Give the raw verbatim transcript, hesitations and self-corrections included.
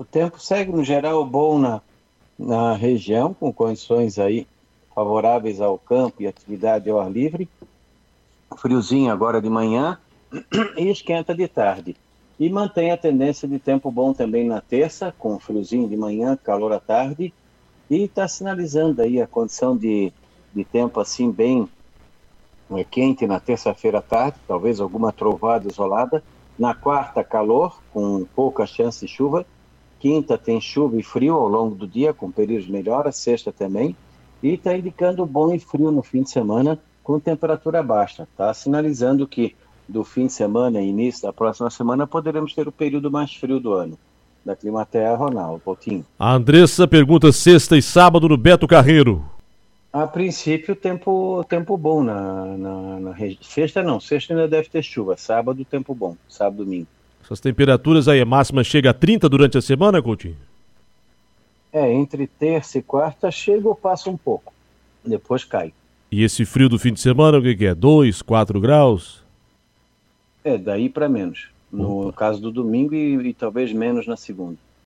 O tempo segue, no geral, bom na, na região, com condições aí favoráveis ao campo e atividade ao ar livre. Friozinho agora de manhã e esquenta de tarde. E mantém a tendência de tempo bom também na terça, com friozinho de manhã, calor à tarde. E está sinalizando aí a condição de, de tempo assim bem é, quente na terça-feira à tarde, talvez alguma trovada isolada. Na quarta, calor, com pouca chance de chuva. Quinta tem chuva e frio ao longo do dia, com períodos de melhora. Sexta também. E está indicando bom e frio no fim de semana, com temperatura baixa. Está sinalizando que do fim de semana e início da próxima semana poderemos ter o período mais frio do ano. Da Climaterra, Ronaldo Coutinho. A Andressa pergunta sexta e sábado no Beto Carreiro. A princípio, tempo, tempo bom na, na, na região. Sexta não, sexta ainda deve ter chuva. Sábado, tempo bom. Sábado, domingo. Essas temperaturas aí, a máxima chega a trinta durante a semana, Coutinho? É, entre terça e quarta chega ou passa um pouco. Depois cai. E esse frio do fim de semana, o que, que é? dois, quatro graus? É, daí para menos. No Opa. caso do domingo e, e talvez menos na segunda.